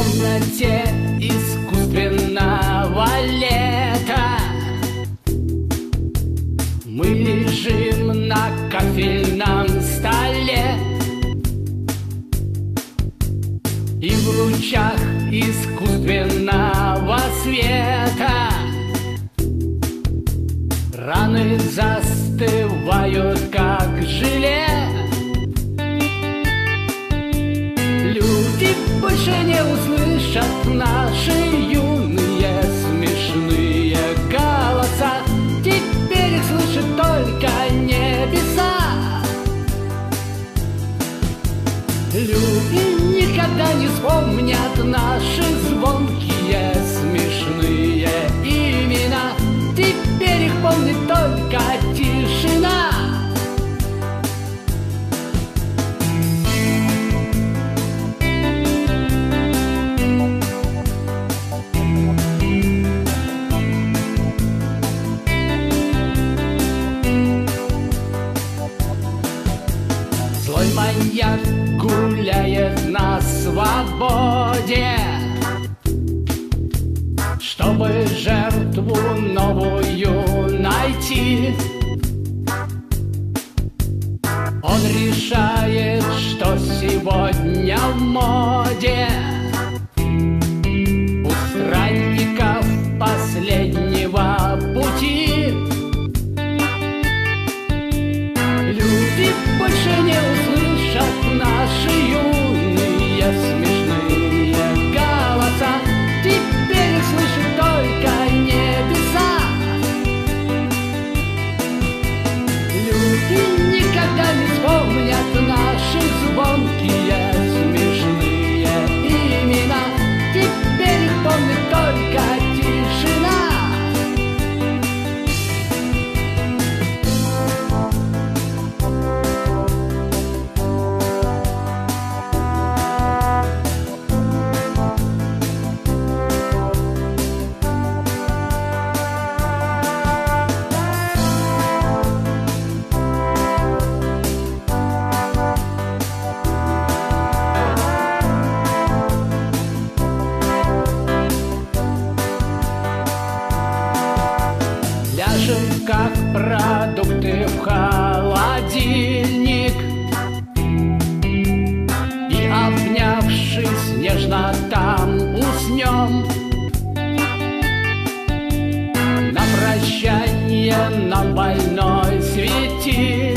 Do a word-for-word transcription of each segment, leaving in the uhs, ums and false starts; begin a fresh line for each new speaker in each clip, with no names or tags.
комнате искусственного лета мы лежим на кафельном столе, и в лучах искусственного света раны застывают, как желе. Люди больше не услышат наши юные смешные голоса. Теперь их слышат только небеса. Люди никогда не вспомнят наши звонкие смешные имена. Теперь их помнит только тишина. Злой маньяк гуляет на свободе, чтобы жертву новую найти. Он решает, что сегодня в моде у странников последнего пути. Люди больше не услышат наши юные смешные голоса. Теперь их слышат только небеса. Люди никогда не вспомнят наши звонкие смешные имена. Теперь их помнит только тишина. Ляжем, как продукты, в холодильник, и, обнявшись, нежно там уснем. На прощание нам больной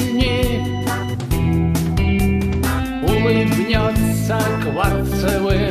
светильник улыбнется кварцевым